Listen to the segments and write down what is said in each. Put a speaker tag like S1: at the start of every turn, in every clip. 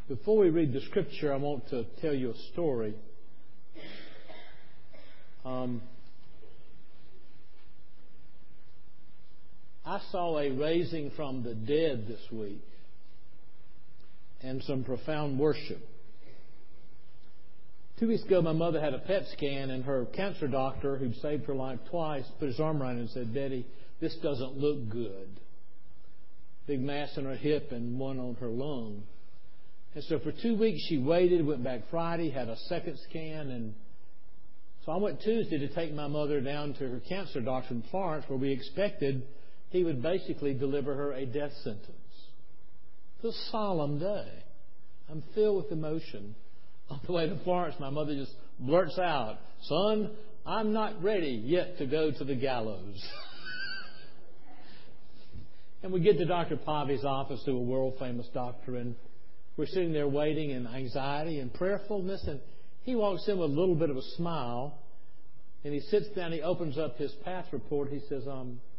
S1: Before we read the scripture, I want to tell you a story. I saw a raising from the dead this week and some profound worship. 2 weeks ago, my mother had a PET scan, and her cancer doctor, who'd saved her life twice, put his arm around her and said, "Betty, this doesn't look good." Big mass on her hip and one on her lung. And so for 2 weeks she waited, went back Friday, had a second scan, and so I went Tuesday to take my mother down to her cancer doctor in Florence, where we expected he would basically deliver her a death sentence. It's a solemn day. I'm filled with emotion. On the way to Florence, my mother just blurts out, "Son, I'm not ready yet to go to the gallows." And we get to Dr. Pavi's office, who's a world-famous doctor, and we're sitting there waiting in anxiety and prayerfulness, and he walks in with a little bit of a smile, and he sits down, he opens up his path report, he says,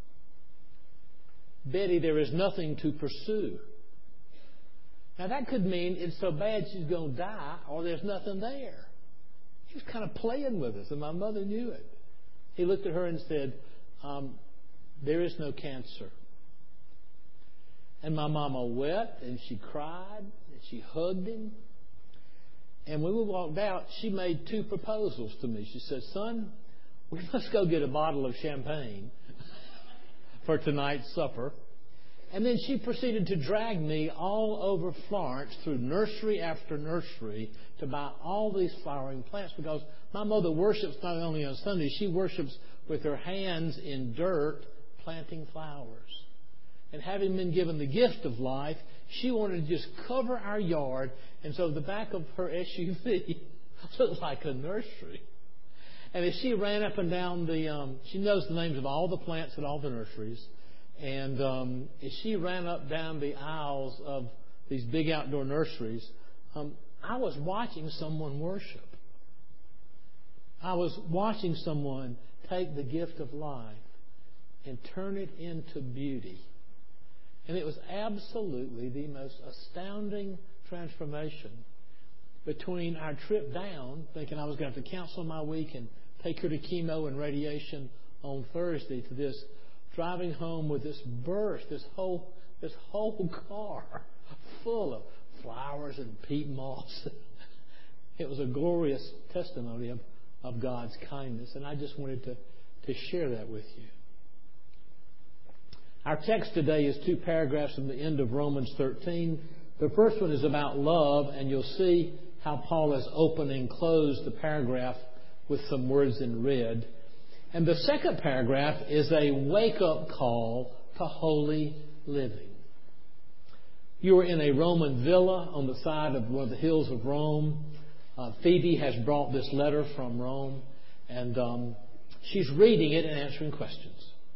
S1: "Betty, there is nothing to pursue." Now that could mean it's so bad she's going to die, or there's nothing there. He was kind of playing with us, and my mother knew it. He looked at her and said, "There is no cancer." And my mama wept, and she cried, and she hugged him. And when we walked out, she made 2 proposals to me. She said, "Son, we must go get a bottle of champagne for tonight's supper." And then she proceeded to drag me all over Florence through nursery after nursery to buy all these flowering plants, because my mother worships not only on Sunday, she worships with her hands in dirt planting flowers. And having been given the gift of life, she wanted to just cover our yard, and so the back of her SUV looked like a nursery. And as she ran up and down she knows the names of all the plants at all the nurseries, and as she ran up down the aisles of these big outdoor nurseries, I was watching someone worship. I was watching someone take the gift of life and turn it into beauty. And it was absolutely the most astounding transformation between our trip down, thinking I was going to have to cancel my week and take her to chemo and radiation on Thursday, to this driving home with this burst, this whole car full of flowers and peat moss. It was a glorious testimony of God's kindness, and I just wanted to share that with you. Our text today is 2 paragraphs from the end of Romans 13. The first one is about love, and you'll see how Paul has opened and closed the paragraph with some words in red. And the second paragraph is a wake-up call to holy living. You are in a Roman villa on the side of one of the hills of Rome. Phoebe has brought this letter from Rome, and she's reading it and answering questions.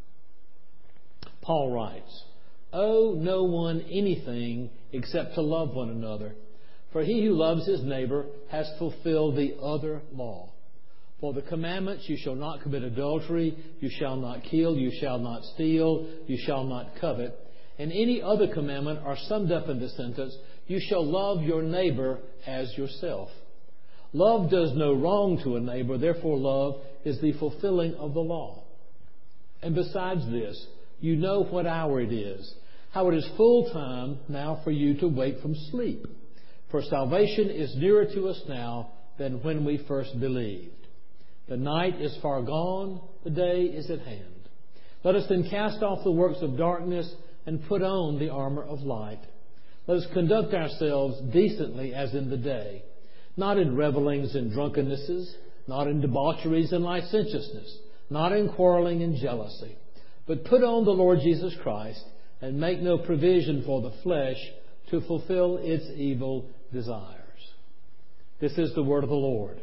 S1: Paul writes, "Owe no one anything except to love one another. For he who loves his neighbor has fulfilled the other law. For the commandments, you shall not commit adultery, you shall not kill, you shall not steal, you shall not covet, and any other commandment are summed up in the sentence, you shall love your neighbor as yourself. Love does no wrong to a neighbor, therefore love is the fulfilling of the law. And besides this, you know what hour it is, how it is full time now for you to wake from sleep. For salvation is nearer to us now than when we first believed. The night is far gone, the day is at hand. Let us then cast off the works of darkness and put on the armor of light. Let us conduct ourselves decently as in the day, not in revelings and drunkennesses, not in debaucheries and licentiousness, not in quarreling and jealousy, but put on the Lord Jesus Christ and make no provision for the flesh to fulfill its evil desires." This is the word of the Lord.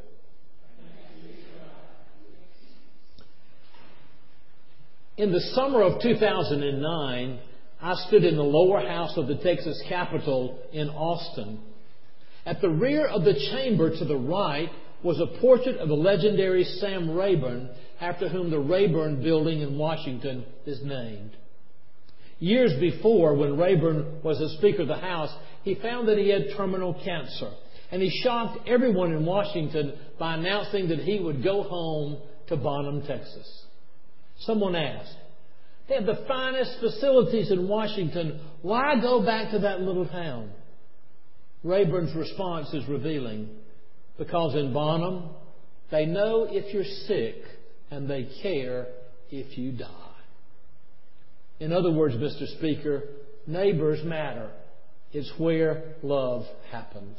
S1: In the summer of 2009, I stood in the lower house of the Texas Capitol in Austin. At the rear of the chamber to the right was a portrait of the legendary Sam Rayburn, after whom the Rayburn Building in Washington is named. Years before, when Rayburn was the Speaker of the House, he found that he had terminal cancer. And he shocked everyone in Washington by announcing that he would go home to Bonham, Texas. Someone asked, "They have the finest facilities in Washington. Why go back to that little town?" Rayburn's response is revealing. Because in Bonham, they know if you're sick and they care if you die. In other words, Mr. Speaker, neighbors matter. It's where love happens.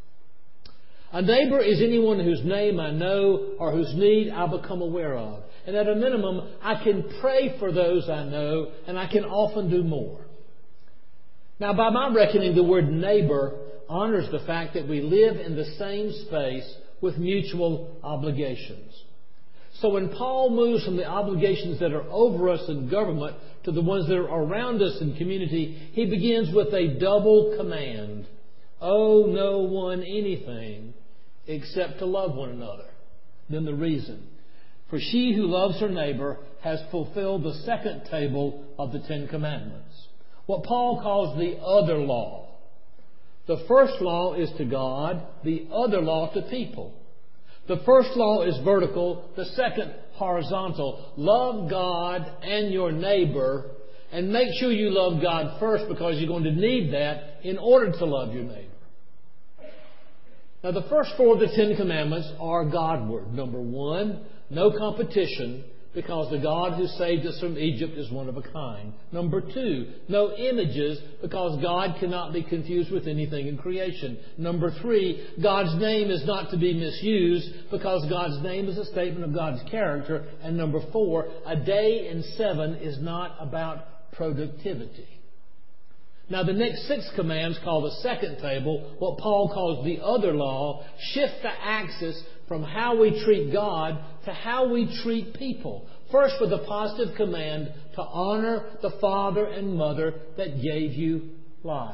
S1: A neighbor is anyone whose name I know or whose need I become aware of. And at a minimum, I can pray for those I know, and I can often do more. Now, by my reckoning, the word neighbor honors the fact that we live in the same space with mutual obligations. So when Paul moves from the obligations that are over us in government to the ones that are around us in community, he begins with a double command. Owe no one anything except to love one another. Then the reason. For she who loves her neighbor has fulfilled the second table of the Ten Commandments. What Paul calls the other law. The first law is to God, the other law to people. The first law is vertical, the second horizontal. Love God and your neighbor, and make sure you love God first because you're going to need that in order to love your neighbor. Now, the first four of the Ten Commandments are Godward. Number one, no competition, because the God who saved us from Egypt is one of a kind. Number two, no images, because God cannot be confused with anything in creation. Number three, God's name is not to be misused, because God's name is a statement of God's character. And number four, a day in 7 is not about productivity. Now, the next 6 commands, called the second table, what Paul calls the other law, shift the axis from how we treat God to how we treat people. First, with a positive command to honor the father and mother that gave you life.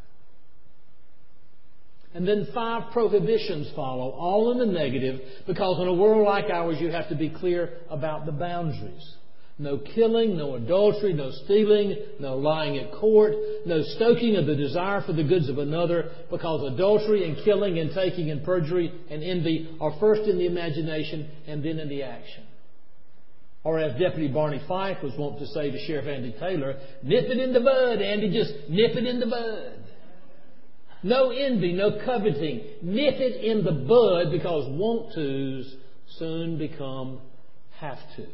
S1: And then 5 prohibitions follow, all in the negative, because in a world like ours, you have to be clear about the boundaries. No killing, no adultery, no stealing, no lying at court, no stoking of the desire for the goods of another, because adultery and killing and taking and perjury and envy are first in the imagination and then in the action. Or as Deputy Barney Fife was wont to say to Sheriff Andy Taylor, nip it in the bud, Andy, just nip it in the bud. No envy, no coveting. Nip it in the bud, because want-tos soon become have-tos.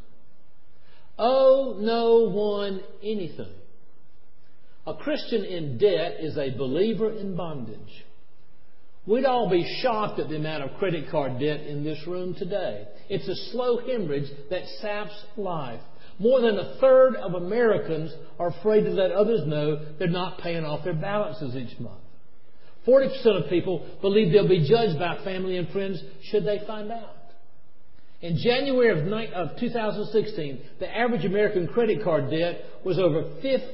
S1: Owe no one anything. A Christian in debt is a believer in bondage. We'd all be shocked at the amount of credit card debt in this room today. It's a slow hemorrhage that saps life. More than a third of Americans are afraid to let others know they're not paying off their balances each month. 40% of people believe they'll be judged by family and friends should they find out. In January of 2016, the average American credit card debt was over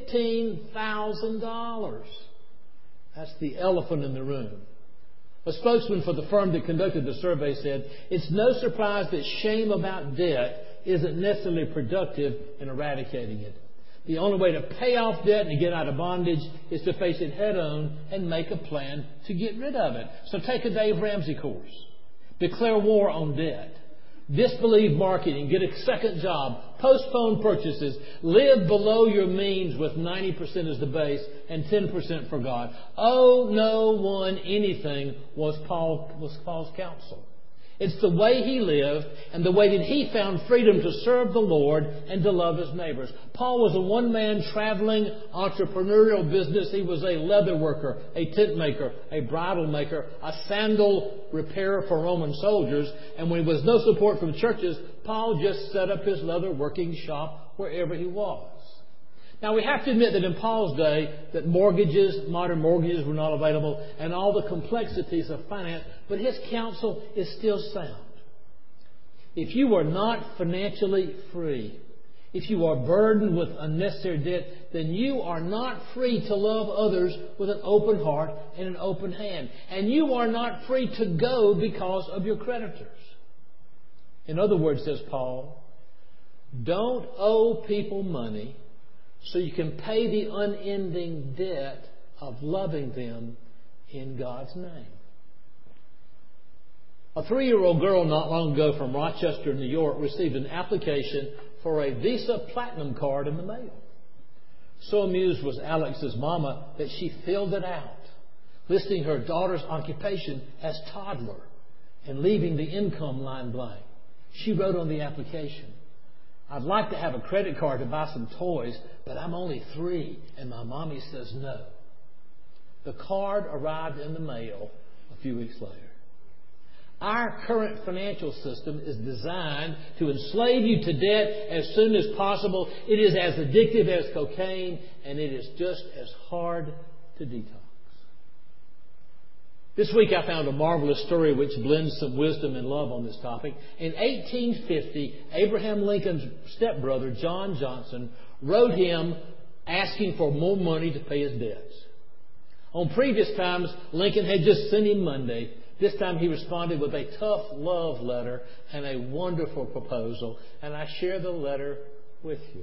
S1: $15,000. That's the elephant in the room. A spokesman for the firm that conducted the survey said, "It's no surprise that shame about debt isn't necessarily productive in eradicating it. The only way to pay off debt and to get out of bondage is to face it head on and make a plan to get rid of it." So take a Dave Ramsey course. Declare war on debt. Disbelieve marketing, get a second job, postpone purchases, live below your means with 90% as the base and 10% for God. Owe no one anything was Paul's counsel. It's the way he lived and the way that he found freedom to serve the Lord and to love his neighbors. Paul was a one-man traveling entrepreneurial business. He was a leather worker, a tent maker, a bridle maker, a sandal repairer for Roman soldiers. And when there was no support from churches, Paul just set up his leather working shop wherever he was. Now, we have to admit that in Paul's day, that modern mortgages were not available and all the complexities of finance, but his counsel is still sound. If you are not financially free, if you are burdened with unnecessary debt, then you are not free to love others with an open heart and an open hand. And you are not free to go because of your creditors. In other words, says Paul, don't owe people money so you can pay the unending debt of loving them in God's name. A 3-year-old girl not long ago from Rochester, New York, received an application for a Visa Platinum card in the mail. So amused was Alex's mama that she filled it out, listing her daughter's occupation as toddler and leaving the income line blank. She wrote on the application, "I'd like to have a credit card to buy some toys, but I'm only 3 and my mommy says no." The card arrived in the mail a few weeks later. Our current financial system is designed to enslave you to debt as soon as possible. It is as addictive as cocaine, and it is just as hard to detox. This week I found a marvelous story which blends some wisdom and love on this topic. In 1850, Abraham Lincoln's stepbrother, John Johnson, wrote him asking for more money to pay his debts. On previous times, Lincoln had just sent him Monday. This time he responded with a tough love letter and a wonderful proposal, and I share the letter with you.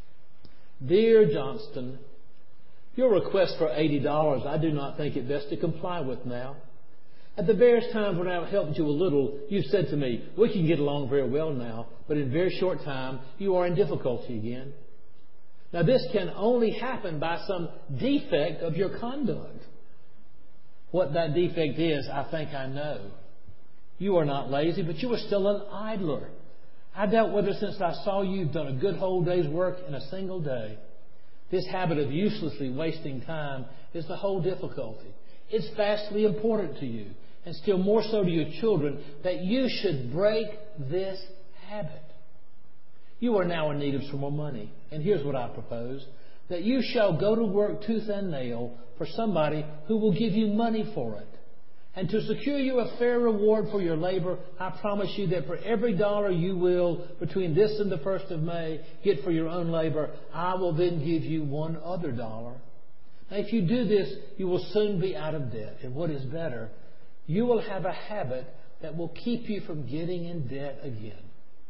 S1: Dear Johnston, your request for $80 I do not think it best to comply with now. At the various times when I have helped you a little, you've said to me, "We can get along very well now," but in a very short time you are in difficulty again. Now this can only happen by some defect of your conduct. What that defect is, I think I know. You are not lazy, but you are still an idler. I doubt whether since I saw you you've done a good whole day's work in a single day. This habit of uselessly wasting time is the whole difficulty. It's vastly important to you, and still more so to your children, that you should break this habit. You are now in need of some more money, and here's what I propose. That you shall go to work tooth and nail for somebody who will give you money for it. And to secure you a fair reward for your labor, I promise you that for every $1 you will, between this and the 1st of May, get for your own labor, I will then give you one other $1. Now, if you do this, you will soon be out of debt. And what is better, you will have a habit that will keep you from getting in debt again.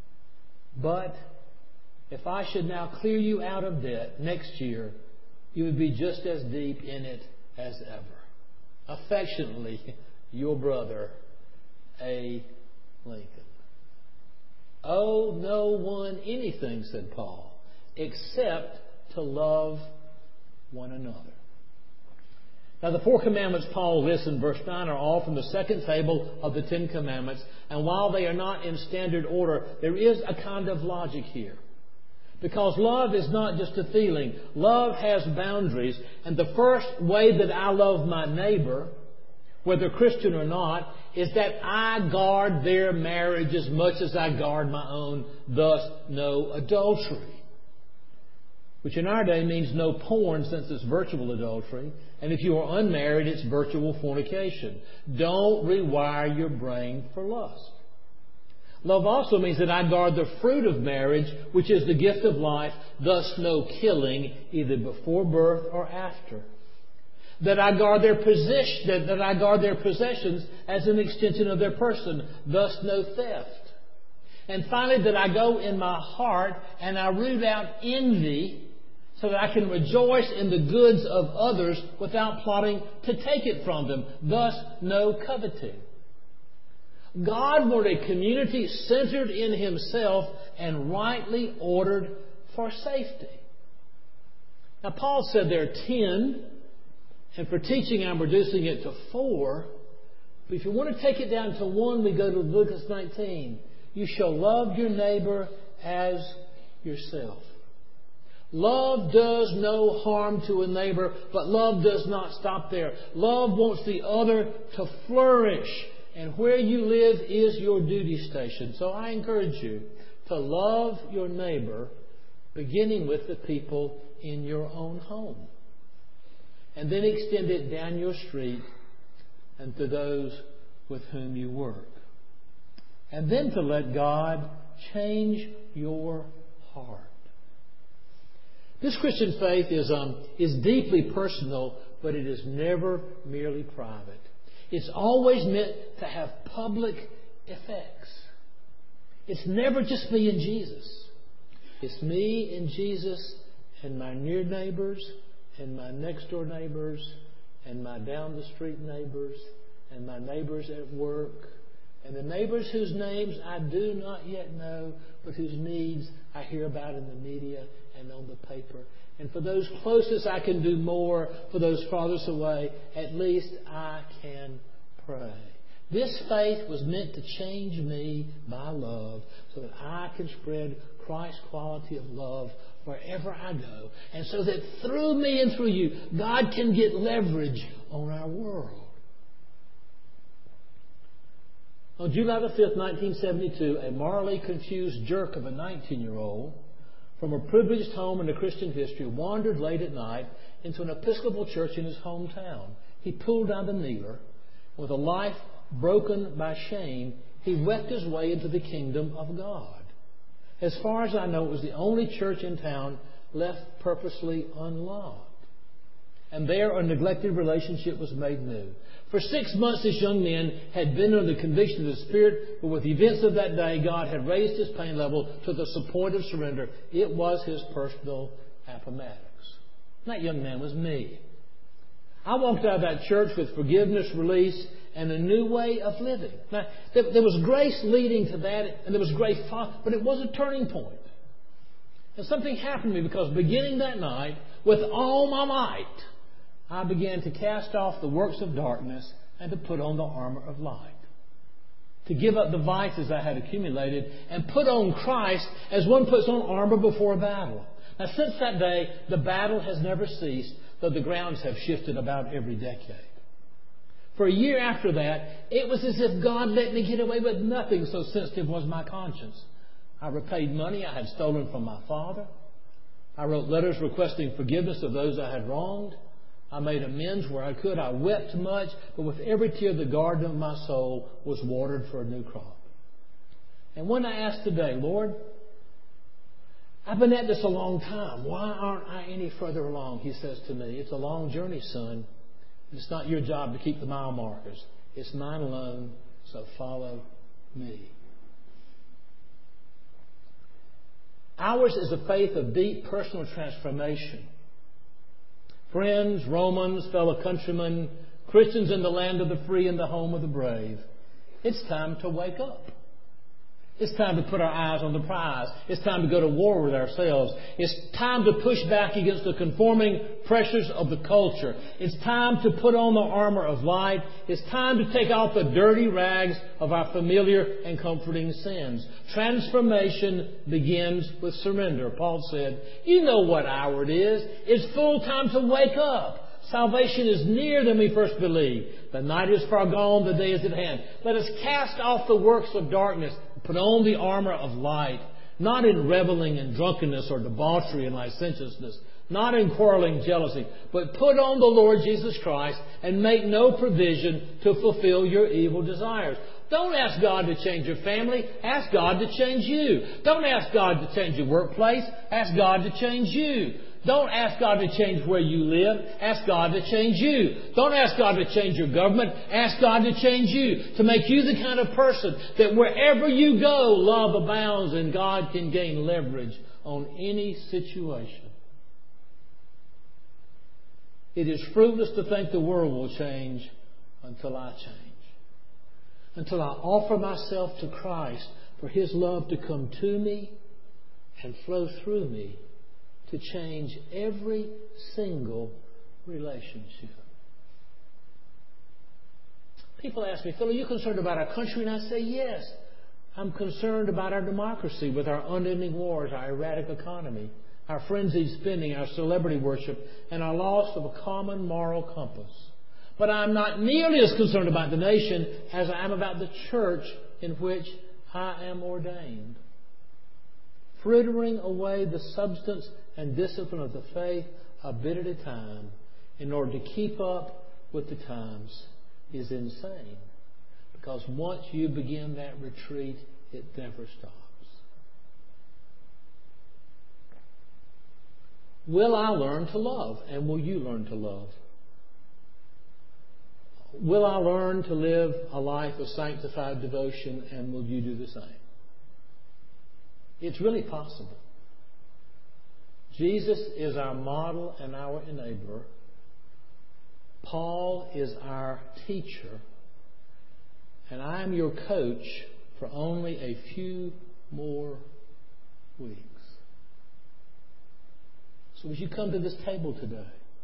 S1: But if I should now clear you out of debt next year, you would be just as deep in it as ever. Affectionately, your brother, A. Lincoln. Owe no one anything, said Paul, except to love one another. Now, the 4 commandments Paul lists in verse 9 are all from the second table of the 10 commandments. And while they are not in standard order, there is a kind of logic here. Because love is not just a feeling. Love has boundaries. And the first way that I love my neighbor, whether Christian or not, is that I guard their marriage as much as I guard my own, thus no adultery. Which in our day means no porn, since it's virtual adultery. And if you are unmarried, it's virtual fornication. Don't rewire your brain for lust. Love also means that I guard the fruit of marriage, which is the gift of life, thus no killing, either before birth or after. That I guard their possessions as an extension of their person, thus no theft. And finally, that I go in my heart and I root out envy, so that I can rejoice in the goods of others without plotting to take it from them, thus no coveting. God wanted a community centered in Himself and rightly ordered for safety. Now, Paul said there are 10, and for teaching I'm reducing it to 4. But if you want to take it down to 1, we go to Leviticus 19. You shall love your neighbor as yourself. Love does no harm to a neighbor, but love does not stop there. Love wants the other to flourish. And where you live is your duty station. So I encourage you to love your neighbor, beginning with the people in your own home. And then extend it down your street and to those with whom you work. And then to let God change your heart. This Christian faith is deeply personal, but it is never merely private. It's always meant to have public effects. It's never just me and Jesus. It's me and Jesus and my near neighbors and my next door neighbors and my down the street neighbors and my neighbors at work and the neighbors whose names I do not yet know, but whose needs I hear about in the media and on the paper. And for those closest, I can do more. For those farthest away, at least I can pray. This faith was meant to change me by love so that I can spread Christ's quality of love wherever I go. And so that through me and through you, God can get leverage on our world. On July the 5th, 1972, a morally confused jerk of a 19-year-old from a privileged home in the Christian history wandered late at night into an Episcopal church in his hometown. He pulled down the kneeler. With a life broken by shame, he wept his way into the kingdom of God. As far as I know, it was the only church in town left purposely unlocked. And there a neglected relationship was made new. For 6 months this young man had been under the conviction of the Spirit, but with the events of that day, God had raised his pain level to the point of surrender. It was his personal appomattox. That young man was me. I walked out of that church with forgiveness, release, and a new way of living. Now, there was grace leading to that, and there was grace, but it was a turning point. And something happened to me because beginning that night, with all my might, I began to cast off the works of darkness and to put on the armor of light. To give up the vices I had accumulated and put on Christ as one puts on armor before a battle. Now, since that day, the battle has never ceased, though the grounds have shifted about every decade. For a year after that, it was as if God let me get away with nothing, so sensitive was my conscience. I repaid money I had stolen from my father. I wrote letters requesting forgiveness of those I had wronged. I made amends where I could. I wept much, but with every tear the garden of my soul was watered for a new crop. And when I asked today, Lord, I've been at this a long time. Why aren't I any further along? He says to me, it's a long journey, son. It's not your job to keep the mile markers. It's mine alone, so follow me. Ours is a faith of deep personal transformation. Friends, Romans, fellow countrymen, Christians in the land of the free and the home of the brave, it's time to wake up. It's time to put our eyes on the prize. It's time to go to war with ourselves. It's time to push back against the conforming pressures of the culture. It's time to put on the armor of light. It's time to take off the dirty rags of our familiar and comforting sins. Transformation begins with surrender. Paul said, you know what hour it is. It's full time to wake up. Salvation is nearer than we first believed. The night is far gone, the day is at hand. Let us cast off the works of darkness, put on the armor of light, not in reveling and drunkenness or debauchery and licentiousness, not in quarreling, jealousy, but put on the Lord Jesus Christ and make no provision to fulfill your evil desires. Don't ask God to change your family. Ask God to change you. Don't ask God to change your workplace. Ask God to change you. Don't ask God to change where you live. Ask God to change you. Don't ask God to change your government. Ask God to change you. To make you the kind of person that wherever you go, love abounds and God can gain leverage on any situation. It is fruitless to think the world will change until I change. Until I offer myself to Christ for His love to come to me and flow through me to change every single relationship. People ask me, Phil, are you concerned about our country? And I say, yes. I'm concerned about our democracy with our unending wars, our erratic economy, our frenzied spending, our celebrity worship, and our loss of a common moral compass. But I'm not nearly as concerned about the nation as I am about the church in which I am ordained. Frittering away the substance and discipline of the faith a bit at a time in order to keep up with the times is insane. Because once you begin that retreat, it never stops. Will I learn to love? And will you learn to love? Will I learn to live a life of sanctified devotion? And will you do the same? It's really possible. Jesus is our model and our enabler. Paul is our teacher, and I am your coach for only a few more weeks. So as you come to this table today,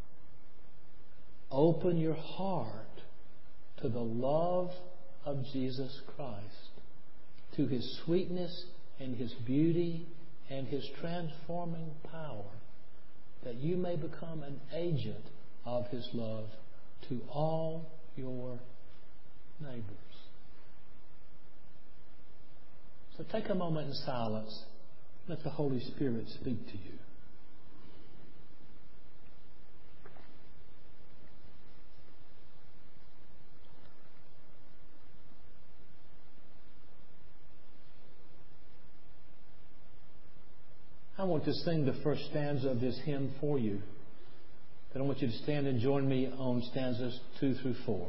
S1: open your heart to the love of Jesus Christ, to His sweetness and His beauty and His transforming power, that you may become an agent of His love to all your neighbors. So take a moment in silence. Let the Holy Spirit speak to you. I want to sing the first stanza of this hymn for you. Then I want you to stand and join me on stanzas 2 through 4.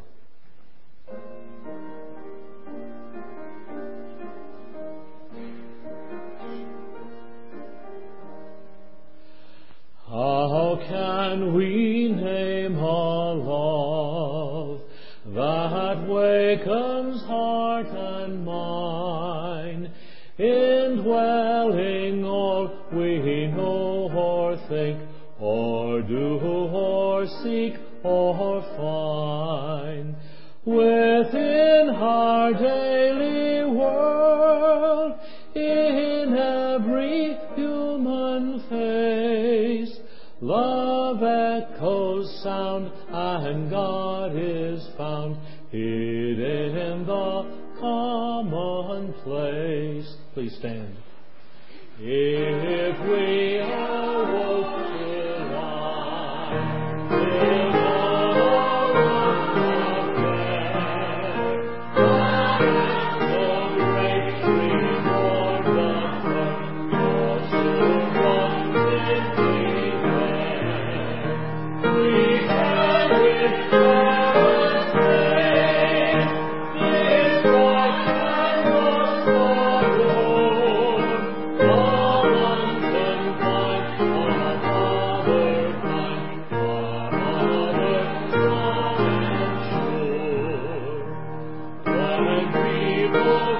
S1: How can we name a love that wakens heart and mind, indwelling all we know or think, or do, or seek, or find, within our daily world, in every human face, love echoes sound, and God is found hid in the commonplace. Please stand. If we awoke to life, in all of care, the great tree or the sun, or soon runs simply there, we can with careless faith, this rock and the sorrow, People